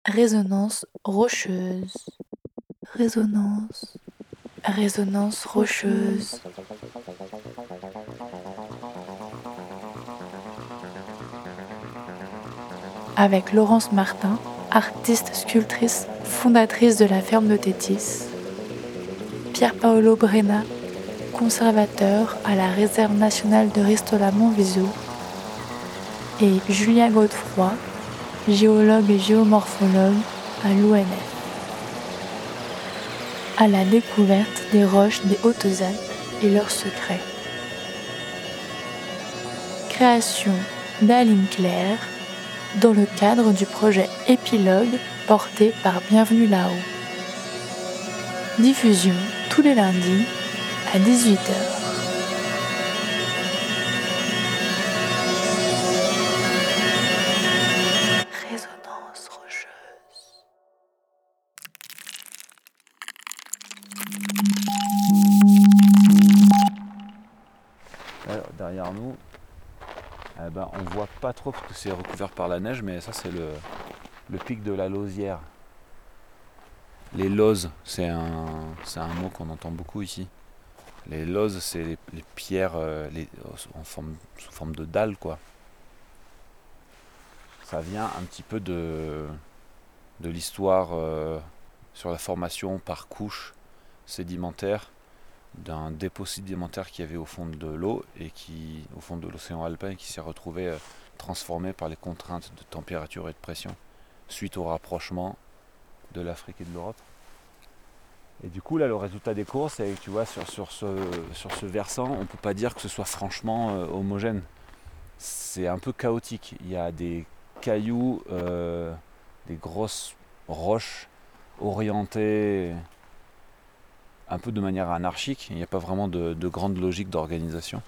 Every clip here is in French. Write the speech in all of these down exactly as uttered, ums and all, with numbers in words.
Résonance rocheuse. Résonance. Résonance rocheuse. Avec Laurence Martin, artiste sculptrice, fondatrice de la ferme de Tétis. Pier Paolo Brenna, conservateur à la réserve nationale de Ristola-Monviso. Et Julien Godefroy, géologue et géomorphologue à l'O N F. À la découverte des roches des Hautes-Alpes et leurs secrets. Création d'Aline Claire dans le cadre du projet Épilogue porté par Bienvenue là-haut. Diffusion tous les lundis à dix-huit heures. Résonance rocheuse. Alors, derrière nous, eh ben, on voit pas trop parce que c'est recouvert par la neige, mais ça c'est le, le pic de la Lausière. Les lauses, c'est un, c'est un mot qu'on entend beaucoup ici. Les lauses, c'est les, les pierres euh, les, en forme, sous forme de dalles, quoi. Ça vient un petit peu de, de l'histoire euh, sur la formation par couche sédimentaire d'un dépôt sédimentaire qu'il y avait au fond de l'eau et qui, au fond de l'océan alpin, qui s'est retrouvé euh, transformé par les contraintes de température et de pression suite au rapprochement de l'Afrique et de l'Europe. Et du coup là le résultat des courses, c'est que tu vois sur, sur, ce, sur ce versant, on ne peut pas dire que ce soit franchement euh, homogène. C'est un peu chaotique. Il y a des cailloux, euh, des grosses roches orientées un peu de manière anarchique, il n'y a pas vraiment de, de grande logique d'organisation.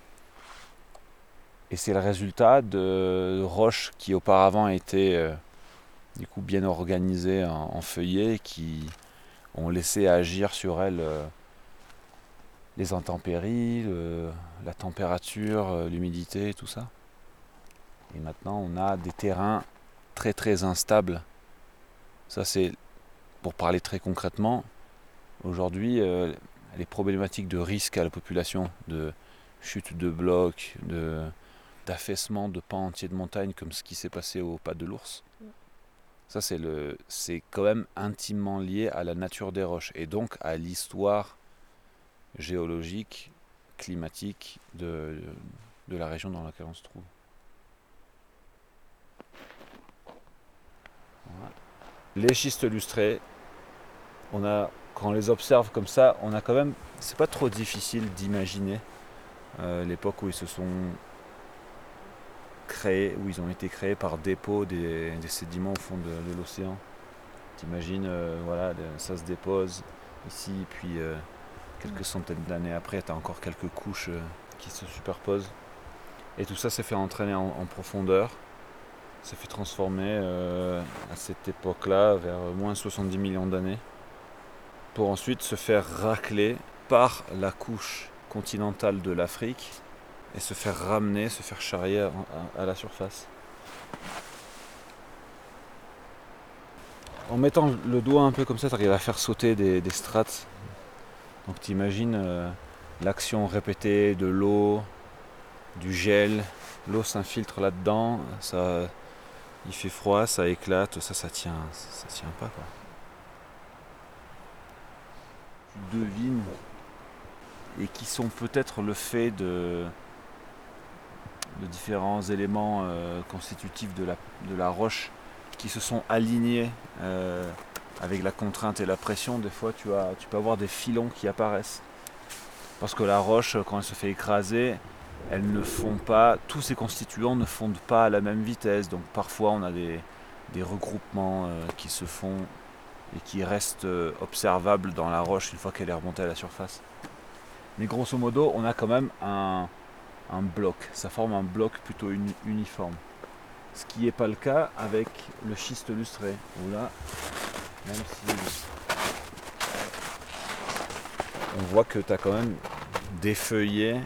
Et c'est le résultat de roches qui auparavant étaient euh, du coup bien organisées en, en feuillets, qui ont laissé agir sur elles euh, les intempéries, le, la température, euh, l'humidité, tout ça. Et maintenant on a des terrains très très instables. Ça c'est, pour parler très concrètement, aujourd'hui euh, les problématiques de risque à la population, de chute de blocs, de, d'affaissement de pans entiers de montagne comme ce qui s'est passé au pas de l'ours, ça c'est, le, c'est quand même intimement lié à la nature des roches et donc à l'histoire géologique, climatique de, de la région dans laquelle on se trouve. Voilà. Les schistes lustrés, on a, quand on les observe comme ça, on a quand même, c'est pas trop difficile d'imaginer euh, l'époque où ils se sont créés, où ils ont été créés par dépôt des, des sédiments au fond de, de l'océan. T'imagines, euh, voilà, ça se dépose ici, puis euh, quelques centaines d'années après, tu as encore quelques couches euh, qui se superposent. Et tout ça s'est fait entraîner en, en profondeur, s'est fait transformer euh, à cette époque-là, vers moins soixante-dix millions d'années, pour ensuite se faire racler par la couche continentale de l'Afrique et se faire ramener, se faire charrier à, à, à la surface. En mettant le doigt un peu comme ça, tu arrives à faire sauter des, des strates. Donc tu imagines euh, l'action répétée de l'eau, du gel, l'eau s'infiltre là-dedans, ça, il fait froid, ça éclate, ça, ça tient, ça, ça tient pas quoi. Tu devines, et qui sont peut-être le fait de, de différents éléments euh, constitutifs de la, de la roche qui se sont alignés euh, avec la contrainte et la pression. Des fois tu, as, tu peux avoir des filons qui apparaissent. Parce que la roche, quand elle se fait écraser, elles ne font pas, tous ces constituants ne fondent pas à la même vitesse. Donc parfois on a des, des regroupements euh, qui se font et qui restent euh, observables dans la roche une fois qu'elle est remontée à la surface. Mais grosso modo, on a quand même un, un bloc. Ça forme un bloc plutôt uni- uniforme. Ce qui n'est pas le cas avec le schiste lustré. Où là, même si on voit que tu as quand même des feuillets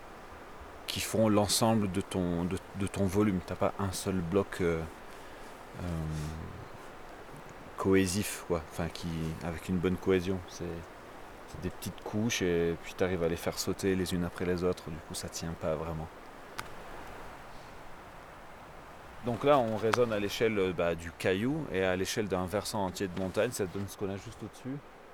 qui font l'ensemble de ton, de, de ton volume. Tu n'as pas un seul bloc euh, euh, cohésif, quoi. Enfin, qui, avec une bonne cohésion. C'est, c'est des petites couches et puis tu arrives à les faire sauter les unes après les autres. Du coup, ça tient pas vraiment. Donc là, on raisonne à l'échelle bah, du caillou et à l'échelle d'un versant entier de montagne. Ça donne ce qu'on a juste au-dessus.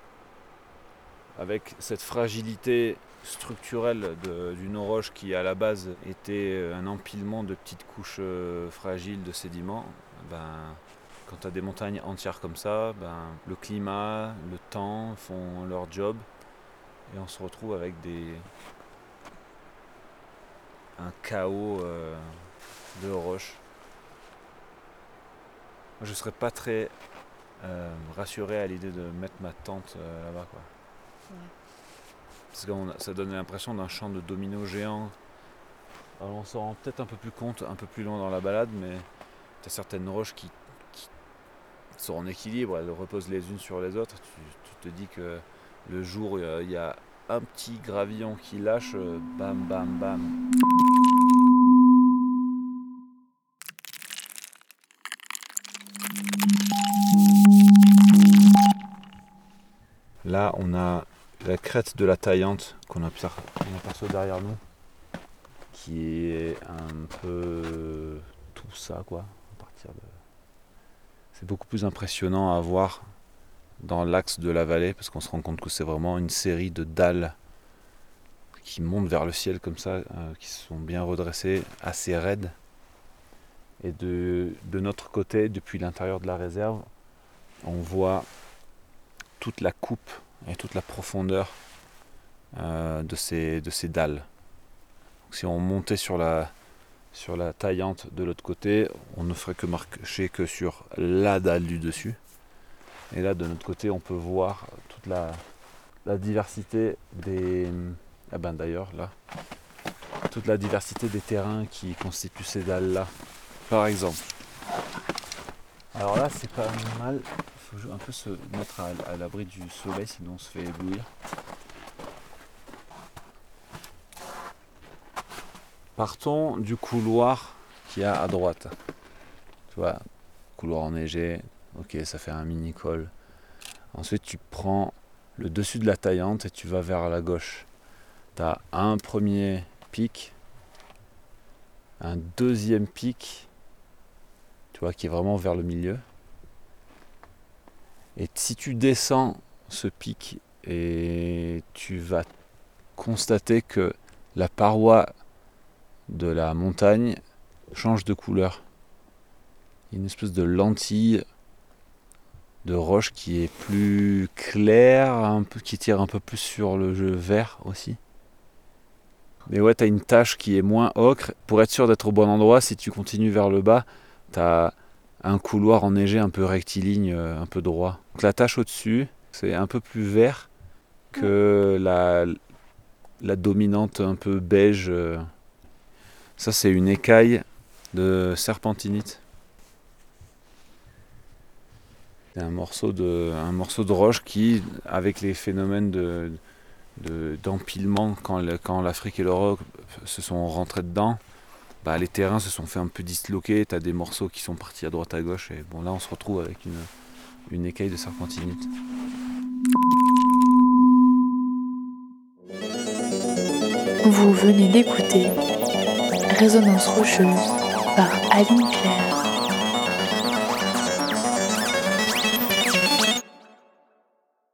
Avec cette fragilité structurelle de, d'une roche qui à la base était un empilement de petites couches euh, fragiles de sédiments, ben, quand tu as des montagnes entières comme ça, ben, le climat, le temps font leur job et on se retrouve avec des, un chaos euh, de roches. Moi, je ne serais pas très euh, rassuré à l'idée de mettre ma tente euh, là-bas, quoi. Ouais. Parce que ça donne l'impression d'un champ de dominos géant. Alors on s'en rend peut-être un peu plus compte un peu plus loin dans la balade, mais tu as certaines roches qui, qui sont en équilibre, elles reposent les unes sur les autres. Tu, tu te dis que le jour il y a un petit gravillon qui lâche, bam bam bam. Là on a la crête de la Taillante qu'on aperçoit derrière nous, qui est un peu tout ça, quoi. À partir de... C'est beaucoup plus impressionnant à voir dans l'axe de la vallée, parce qu'on se rend compte que c'est vraiment une série de dalles qui montent vers le ciel comme ça, euh, qui sont bien redressées, assez raides. Et de, de notre côté, depuis l'intérieur de la réserve, on voit toute la coupe et toute la profondeur euh, de, ces, de ces dalles. Donc, si on montait sur la, sur la Taillante de l'autre côté, on ne ferait que marcher que sur la dalle du dessus. Et là, de notre côté, on peut voir toute la, la diversité des... Ah ben d'ailleurs, là, toute la diversité des terrains qui constituent ces dalles-là. Par exemple. Alors là, c'est pas mal. Il faut un peu se mettre à, à l'abri du soleil, sinon on se fait éblouir. Partons du couloir qu'il y a à droite. Tu vois, couloir enneigé, ok, ça fait un mini col. Ensuite, tu prends le dessus de la Taillante et tu vas vers la gauche. Tu as un premier pic, un deuxième pic, tu vois, qui est vraiment vers le milieu. Et si tu descends ce pic, et tu vas constater que la paroi de la montagne change de couleur. Il y a une espèce de lentille de roche qui est plus claire, un peu, qui tire un peu plus sur le jeu vert aussi. Mais ouais, t'as une tache qui est moins ocre. Pour être sûr d'être au bon endroit, si tu continues vers le bas, t'as un couloir enneigé un peu rectiligne, un peu droit. Donc la tache au-dessus, c'est un peu plus vert que la, la dominante un peu beige. Ça, c'est une écaille de serpentinite. C'est un morceau de, un morceau de roche qui, avec les phénomènes de, de, d'empilement, quand, le, quand l'Afrique et l'Europe se sont rentrés dedans, bah, les terrains se sont fait un peu disloquer, tu as des morceaux qui sont partis à droite à gauche, et bon là on se retrouve avec une, une écaille de serpentinite. Vous venez d'écouter Résonance rocheuse par Aline Claire.